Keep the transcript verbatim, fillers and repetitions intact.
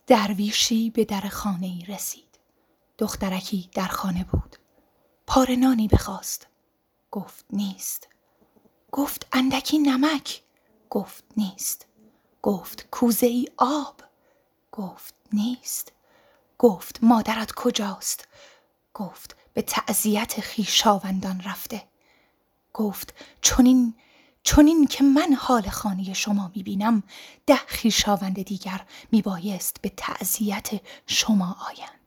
درویشی به در خانه‌ای رسید. دخترکی در خانه بود. پاره نانی بخواست. گفت نیست. گفت اندکی نمک. گفت نیست. گفت کوزه ای آب. گفت نیست. گفت مادرت کجاست؟ گفت به تعزیت خویشاوندان رفته. گفت چنین چنین که من حال خانه شما میبینم، ده خویشاوند دیگر میبایست به تعزیت شما آیند.